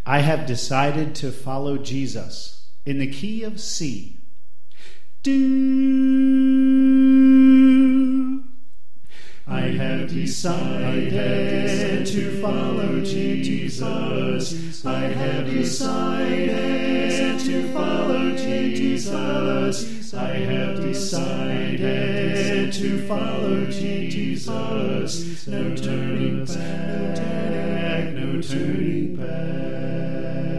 I have decided to follow Jesus in the key of C. Do. I have decided to follow Jesus. I have decided to follow Jesus. I have decided to follow Jesus. No turning back, no turning back.